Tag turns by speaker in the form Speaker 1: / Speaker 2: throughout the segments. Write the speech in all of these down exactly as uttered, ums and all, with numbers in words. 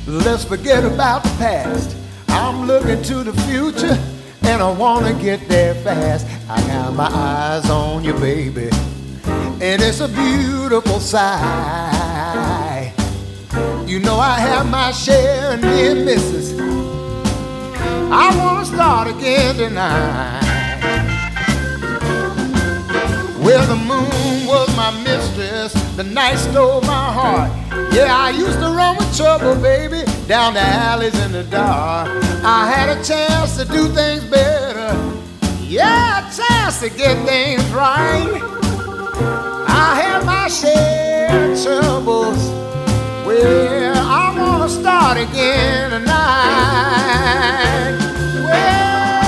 Speaker 1: Let's forget about the past. I'm looking to the future, and I wanna get there fast. I got my eyes on you, baby, and it's a beautiful sight. You know I have my share of near misses. I wanna start again tonight. Well, the moon was my mistress, the night stole my heart. Yeah, I used to run with trouble, baby, down the alleys in the dark. I had a chance to do things better, yeah, a chance to get things right. I had my share of troubles. Well, I wanna start again tonight. Well,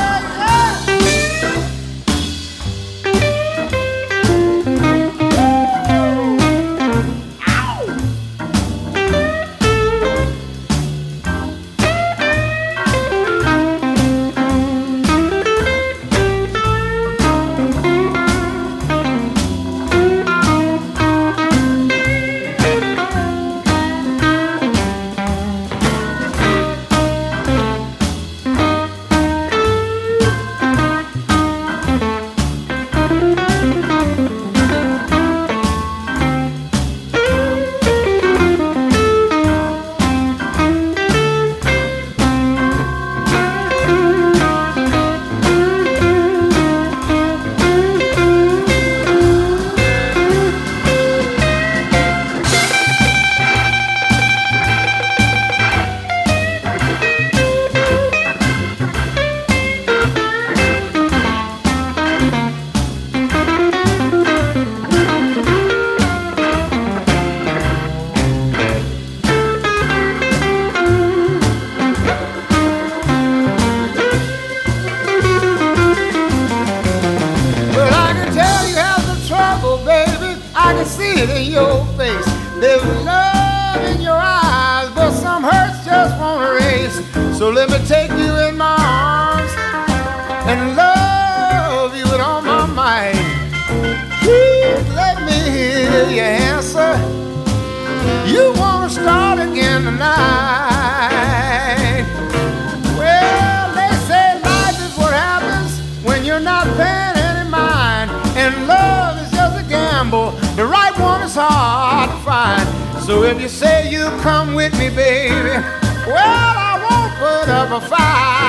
Speaker 1: so let me take you in my arms and love you with all my might. Please let me hear your answer. You wanna start again tonight. Well, they say life is what happens when you're not paying any mind, and love is just a gamble. The right one is hard to find. So if you say you'll come with me, baby, well, I won't put up a fight.